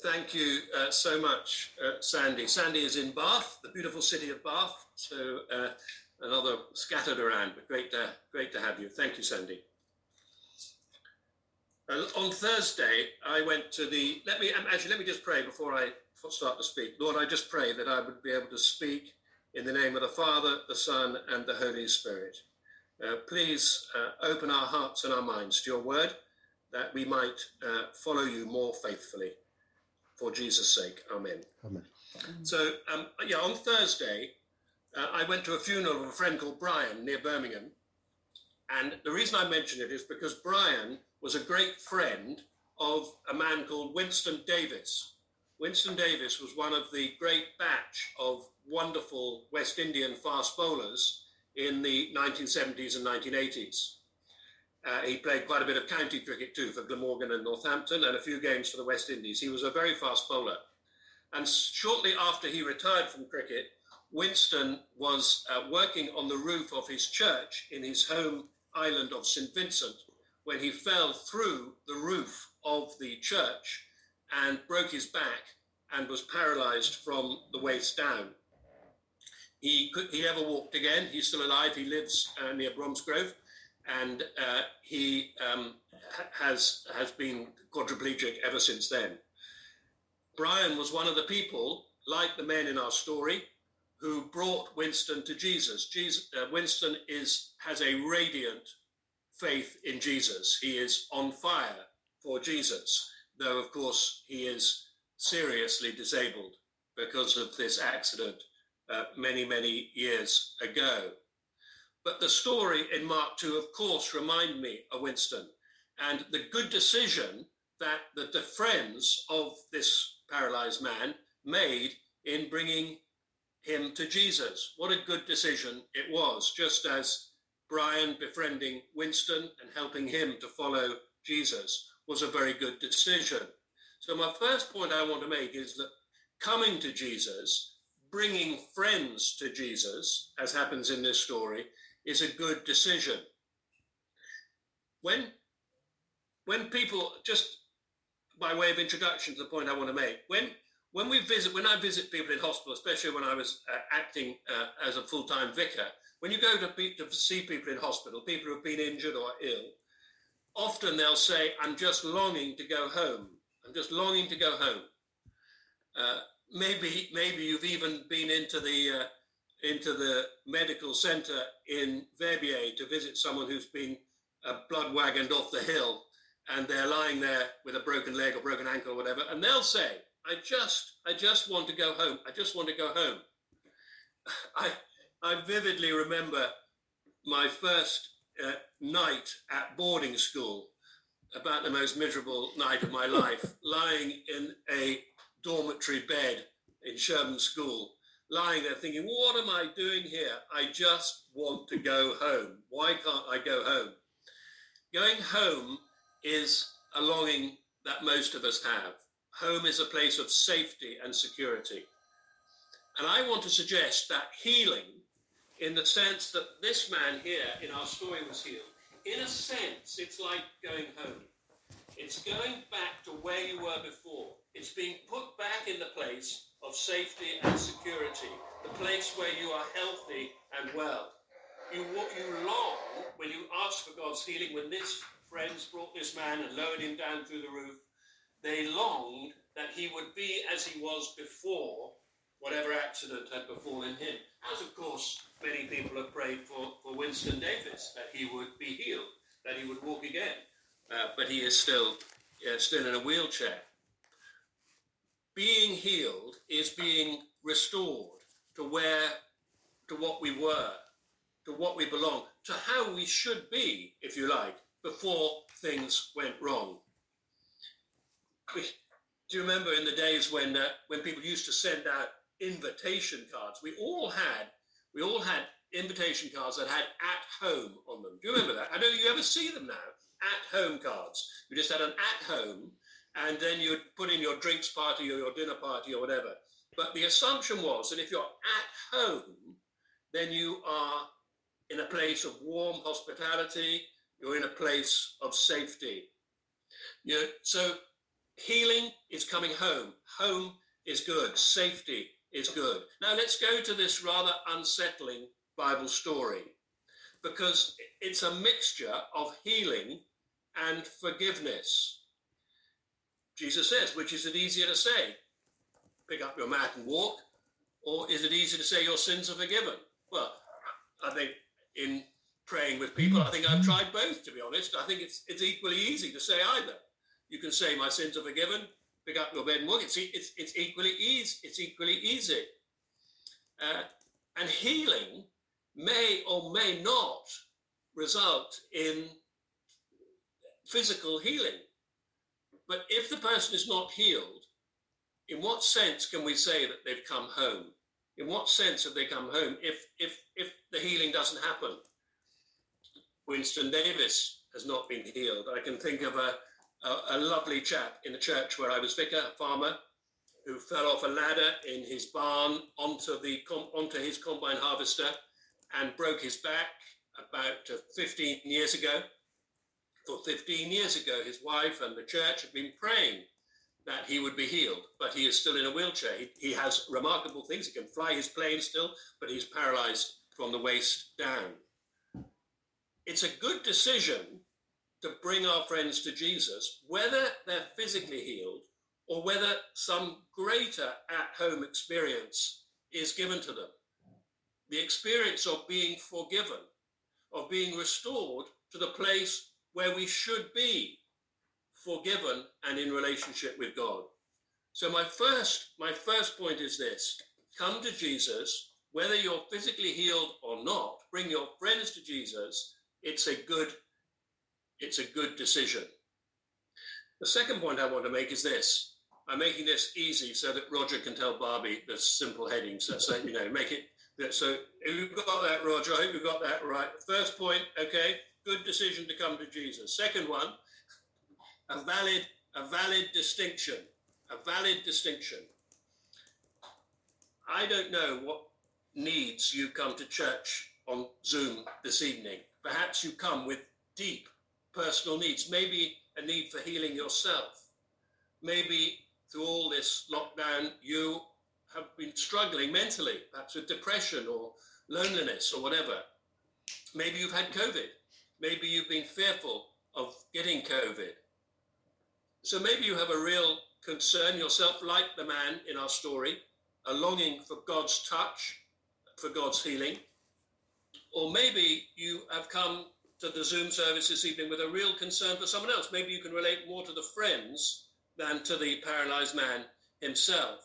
Thank you so much, Sandy. Sandy is in Bath, the beautiful city of Bath. So another scattered around, but great to have you. Thank you, Sandy. On Thursday, I went to the. Let me just pray before I start to speak. Lord, I just pray that I would be able to speak in the name of the Father, the Son, and the Holy Spirit. Please open our hearts and our minds to your word, that we might follow you more faithfully. For Jesus' sake, amen. Amen. So, on Thursday, I went to a funeral of a friend called Brian near Birmingham. And the reason I mention it is because Brian was a great friend of a man called Winston Davis. Winston Davis was one of the great batch of wonderful West Indian fast bowlers in the 1970s and 1980s. He played quite a bit of county cricket too for Glamorgan and Northampton and a few games for the West Indies. He was a very fast bowler. And shortly after he retired from cricket, Winston was working on the roof of his church in his home island of St. Vincent when he fell through the roof of the church and broke his back and was paralyzed from the waist down. He never walked again. He's still alive. He lives near Bromsgrove. And he has been quadriplegic ever since then. Brian was one of the people, like the men in our story, who brought Winston to Jesus. Winston has a radiant faith in Jesus. He is on fire for Jesus, though, of course, he is seriously disabled because of this accident many, many years ago. But the story in Mark 2, of course, remind me of Winston and the good decision that the friends of this paralyzed man made in bringing him to Jesus. What a good decision it was, just as Brian befriending Winston and helping him to follow Jesus was a very good decision. So my first point I want to make is that coming to Jesus, bringing friends to Jesus, as happens in this story, is a good decision. When people, just by way of introduction to the point I want to make, when I visit people in hospital, especially when I was acting as a full-time vicar, when you go to see people in hospital, people who've been injured or ill, often they'll say, "I'm just longing to go home. I'm just longing to go home." Maybe you've even been into the medical centre in Verbier to visit someone who's been blood wagoned off the hill, and they're lying there with a broken leg or broken ankle or whatever, and they'll say, I just want to go home. I just want to go home. I vividly remember my first night at boarding school, about the most miserable night of my life, lying in a dormitory bed in Sherman School, lying there thinking, what am I doing here? I just want to go home. Why can't I go home? Going home is a longing that most of us have. Home is a place of safety and security. And I want to suggest that healing, in the sense that this man here in our story was healed, in a sense, it's like going home. It's going back to where you were before. It's being put back in the place of safety and security, the place where you are healthy and well. You long, when you ask for God's healing, when this friends brought this man and lowered him down through the roof, they longed that he would be as he was before whatever accident had befallen him. As, of course, many people have prayed for Winston Davis, that he would be healed, that he would walk again. But he is still in a wheelchair. Being healed is being restored to what we were, to what we belong, to how we should be, if you like, before things went wrong. Do you remember in the days when people used to send out invitation cards? We all had invitation cards that had "at home" on them. Do you remember that? I don't think you ever see them now. At home cards. You just had an at home, and then you'd put in your drinks party or your dinner party or whatever. But the assumption was that if you're at home, then you are in a place of warm hospitality. You're in a place of safety. So Healing is coming home. Home is good. Safety is good. Now let's go to this rather unsettling Bible story, because it's a mixture of healing and forgiveness. Jesus says, which is it easier to say? Pick up your mat and walk, or is it easier to say your sins are forgiven? Well, I think in praying with people, I think I've tried both, to be honest. I think it's equally easy to say either. You can say my sins are forgiven, pick up your bed and walk. It's equally easy. It's equally easy. And healing may or may not result in physical healing. But if the person is not healed, in what sense can we say that they've come home? In what sense have they come home if the healing doesn't happen? Winston Davis has not been healed. I can think of a lovely chap in the church where I was vicar, a farmer, who fell off a ladder in his barn onto his combine harvester and broke his back about 15 years ago. For 15 years ago, his wife and the church had been praying that he would be healed, but he is still in a wheelchair. He has remarkable things. He can fly his plane still, but he's paralyzed from the waist down. It's a good decision to bring our friends to Jesus, whether they're physically healed or whether some greater at-home experience is given to them. The experience of being forgiven, of being restored to the place where we should be, forgiven and in relationship with God. So my first point is this: come to Jesus, whether you're physically healed or not. Bring your friends to Jesus. It's a good decision. The second point I want to make is this. I'm making this easy so that Roger can tell Barbie the simple headings. So, make it. So you've got that, Roger. I hope you got that right. First point, okay, good decision to come to Jesus. Second one, a valid distinction. A valid distinction. I don't know what needs you come to church on Zoom this evening. Perhaps you come with deep personal needs, maybe a need for healing yourself. Maybe through all this lockdown, you have been struggling mentally, perhaps with depression or loneliness or whatever. Maybe you've had COVID. Maybe you've been fearful of getting COVID. So maybe you have a real concern yourself, like the man in our story, a longing for God's touch, for God's healing. Or maybe you have come to the Zoom service this evening with a real concern for someone else. Maybe you can relate more to the friends than to the paralyzed man himself.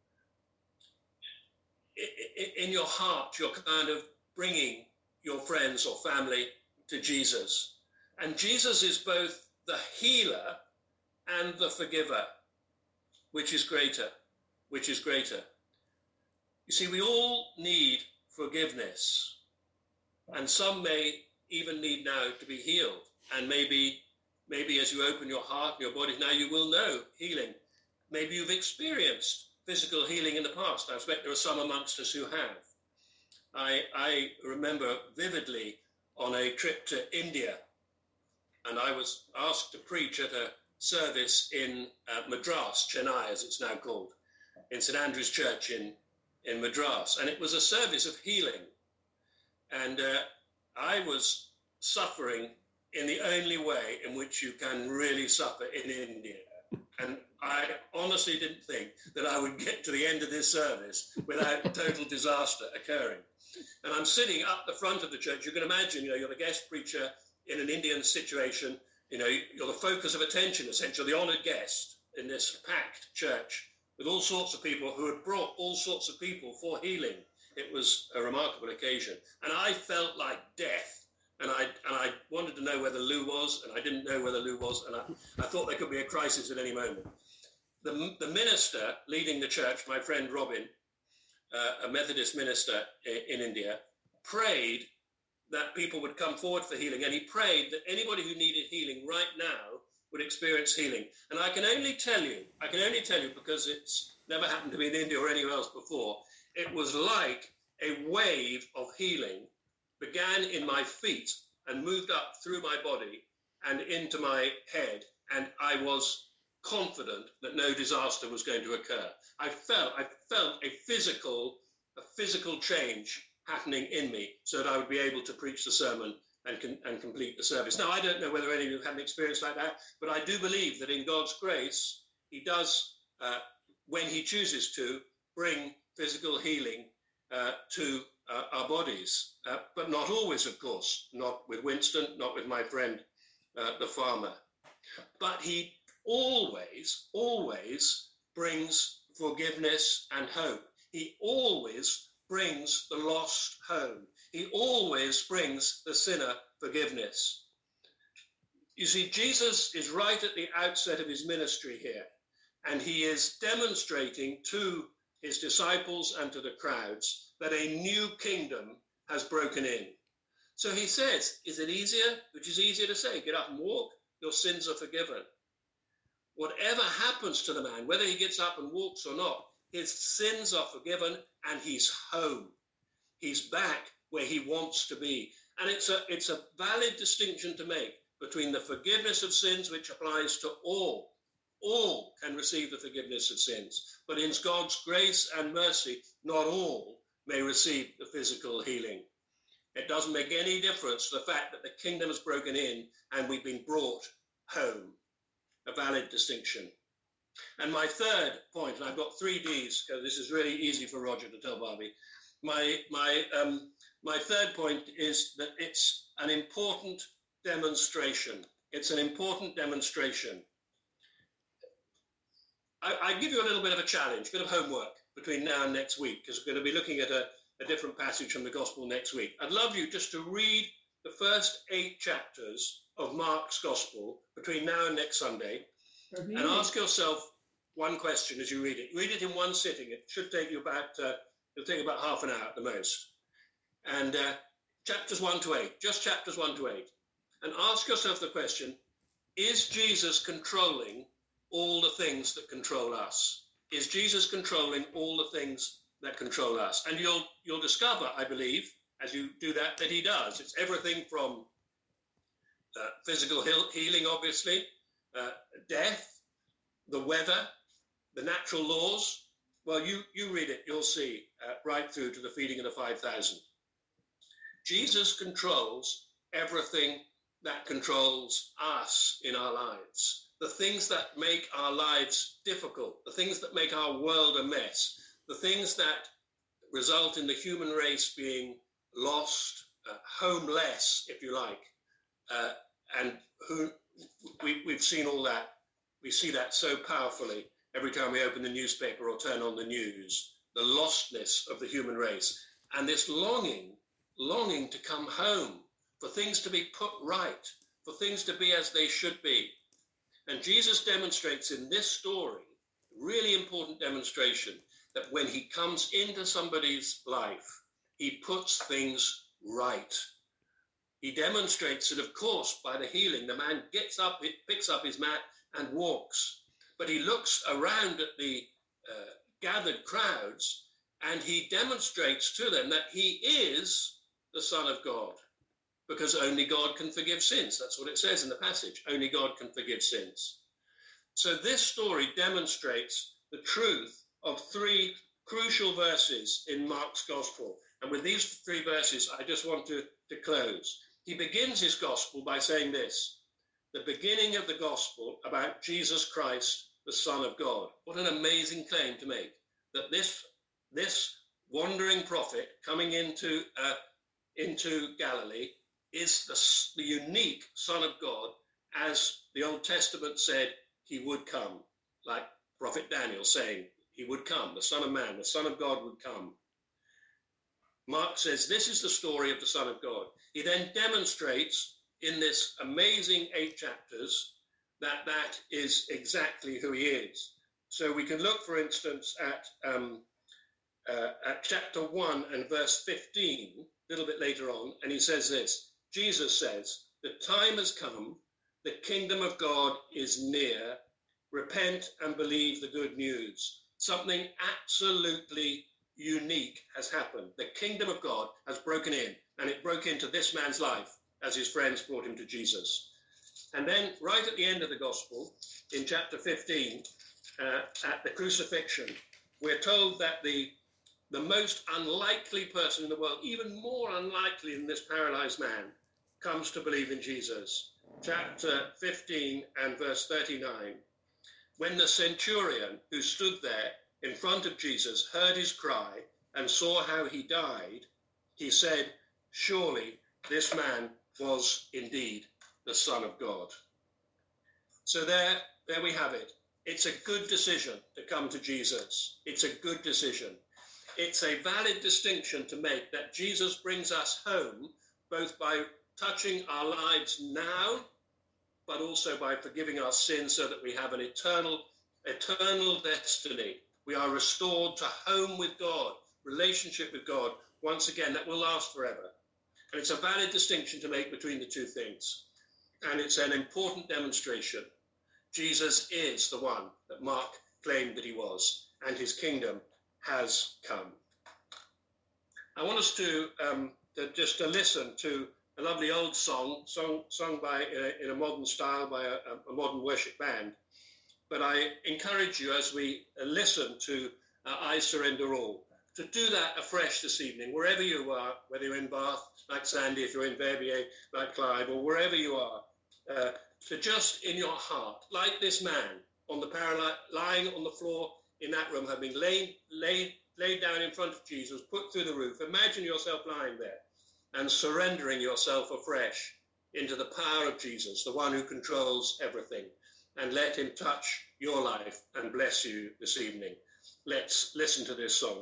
In your heart, you're kind of bringing your friends or family to Jesus. And Jesus is both the healer and the forgiver. Which is greater? Which is greater? You see, we all need forgiveness. And some may even need now to be healed. And maybe as you open your heart and your body, now you will know healing. Maybe you've experienced physical healing in the past. I expect there are some amongst us who have. I remember vividly on a trip to India, and I was asked to preach at a service in Madras, Chennai as it's now called, in St Andrew's Church in Madras. And it was a service of healing. And I was suffering in the only way in which you can really suffer in India. And I honestly didn't think that I would get to the end of this service without total disaster occurring. And I'm sitting up the front of the church. You can imagine, you're the guest preacher in an Indian situation. You're the focus of attention, essentially, the honoured guest in this packed church with all sorts of people who had brought all sorts of people for healing. It was a remarkable occasion. And I felt like death. And I wanted to know where the loo was, and I didn't know where the loo was, and I thought there could be a crisis at any moment. The minister leading the church, my friend Robin, a Methodist minister in India, prayed that people would come forward for healing, and he prayed that anybody who needed healing right now would experience healing. And I can only tell you because it's never happened to me in India or anywhere else before, it was like a wave of healing began in my feet and moved up through my body and into my head, and I was confident that no disaster was going to occur. I felt a physical change happening in me so that I would be able to preach the sermon and complete the service. Now, I don't know whether any of you have had an experience like that, but I do believe that in God's grace, he does, when he chooses to, bring physical healing to our bodies, but not always, of course, not with Winston, not with my friend, the farmer. But he always brings forgiveness and hope. He always brings the lost home. He always brings the sinner forgiveness. You see, Jesus is right at the outset of his ministry here, and he is demonstrating to his disciples and to the crowds that a new kingdom has broken in. So he says, is it easier? Which is easier to say, get up and walk, your sins are forgiven. Whatever happens to the man, whether he gets up and walks or not, his sins are forgiven and he's home. He's back where he wants to be. And it's a valid distinction to make between the forgiveness of sins, which applies to all. All can receive the forgiveness of sins. But in God's grace and mercy, not all may receive the physical healing. It doesn't make any difference to the fact that the kingdom has broken in and we've been brought home. A valid distinction. And my third point, and I've got 3 Ds, because this is really easy for Roger to tell Barbie. My third point is that it's an important demonstration. It's an important demonstration. I give you a little bit of a challenge, a bit of homework between now and next week, because we're going to be looking at a different passage from the Gospel next week. I'd love you just to read the first 8 chapters of Mark's Gospel between now and next Sunday, and ask yourself one question as you read it. Read it in one sitting. It should take you it'll take about half an hour at the most. And chapters 1 to 8, just chapters 1 to 8. And ask yourself the question, is Jesus controlling all the things that control us? Is Jesus controlling all the things that control us? And you'll discover, I believe, as you do that he does. It's everything from physical healing, obviously, death, the weather, the natural laws. Well, you read it, you'll see, right through to the feeding of the 5,000. Jesus controls everything that controls us in our lives. The things that make our lives difficult, the things that make our world a mess, the things that result in the human race being lost, homeless, if you like, and we've seen all that. We see that so powerfully every time we open the newspaper or turn on the news, the lostness of the human race, and this longing to come home, for things to be put right, for things to be as they should be. And Jesus demonstrates in this story, really important demonstration, that when he comes into somebody's life, he puts things right. He demonstrates it, of course, by the healing. The man gets up, picks up his mat and walks. But he looks around at the gathered crowds and he demonstrates to them that he is the Son of God, because only God can forgive sins. That's what it says in the passage. Only God can forgive sins. So this story demonstrates the truth of 3 crucial verses in Mark's Gospel. And with these 3 verses, I just want to close. He begins his Gospel by saying this, the beginning of the Gospel about Jesus Christ, the Son of God. What an amazing claim to make, that this wandering prophet coming into Galilee is the unique Son of God, as the Old Testament said he would come, like Prophet Daniel saying he would come, the Son of Man, the Son of God would come. Mark says this is the story of the Son of God. He then demonstrates in this amazing 8 chapters that is exactly who he is. So we can look, for instance, at chapter 1 and verse 15, a little bit later on, and he says this. Jesus says, the time has come, the kingdom of God is near, repent and believe the good news. Something absolutely unique has happened. The kingdom of God has broken in, and it broke into this man's life as his friends brought him to Jesus. And then right at the end of the gospel, in chapter 15, at the crucifixion, we're told that the most unlikely person in the world, even more unlikely than this paralyzed man, comes to believe in Jesus. Chapter 15 and verse 39. When the centurion who stood there in front of Jesus heard his cry and saw how he died, he said, "Surely this man was indeed the Son of God." So there we have it. It's a good decision to come to Jesus. It's a good decision. It's a valid distinction to make that Jesus brings us home, both by touching our lives now, but also by forgiving our sins so that we have an eternal destiny. We are restored to home with God, relationship with God, once again, that will last forever. And it's a valid distinction to make between the two things. And it's an important demonstration. Jesus is the one that Mark claimed that he was, and his kingdom has come. I want us to just listen to a lovely old song sung by in a modern style by a modern worship band. But I encourage you, as we listen to I Surrender All, to do that afresh this evening, wherever you are, whether you're in Bath, like Sandy, if you're in Verbier, like Clive, or wherever you are, to just in your heart, like this man on the lying on the floor in that room, having laid down in front of Jesus, put through the roof. Imagine yourself lying there and surrendering yourself afresh into the power of Jesus, the one who controls everything, and let him touch your life and bless you this evening. Let's listen to this song.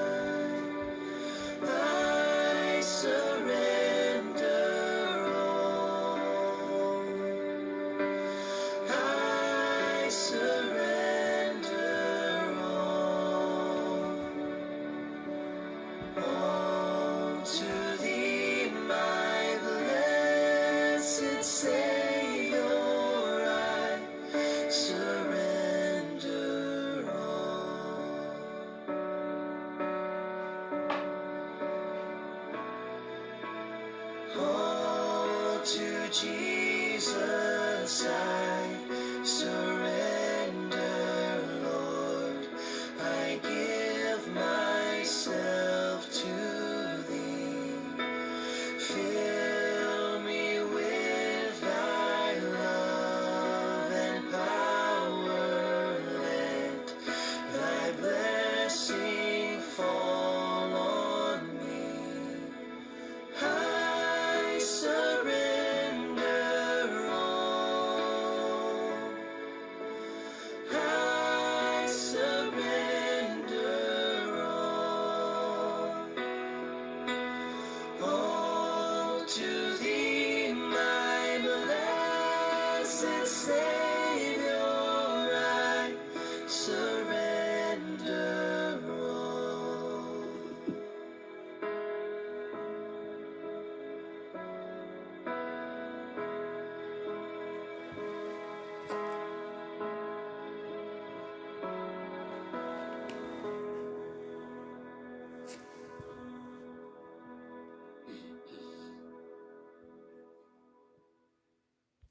Surrender all. Jesus, I surrender, Lord. I give myself to Thee. Fill me with Thy love and power. Let Thy blessing fall on me. I surrender all. I surrender all to Thee, my blessed Savior.